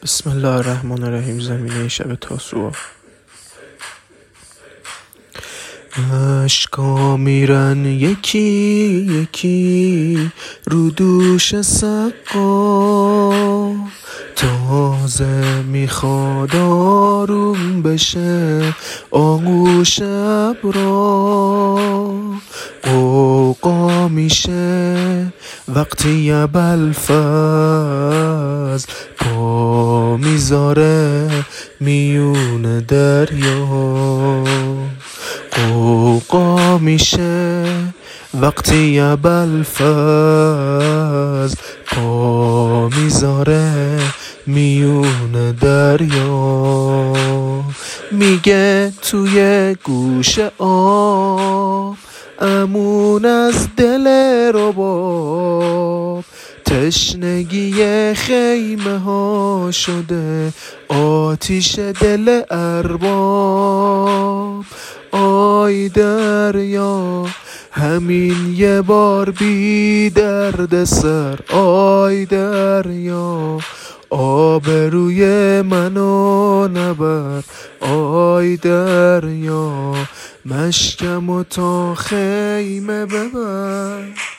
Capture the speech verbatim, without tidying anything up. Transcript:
بسم الله الرحمن الرحیم. زمینه شب تاسوعا. اشکا میرن یکی یکی رو دوش سقا، تازه میخواد آروم بشه آغوش ابرا. قوقا میشه وقتی ابوالفضل پا میذاره میون دریا. قوقا میشه وقتی ابوالفضل پا میذاره میون دریا. میگه توی گوش آب امون از دل رباب، تشنگی خیمه ها شده آتیش دل ارباب. آی دریا همین یه بار بی درد سر، آی دریا آبروی منو نبر. آی دریا مشکمو تا خیمه ببر.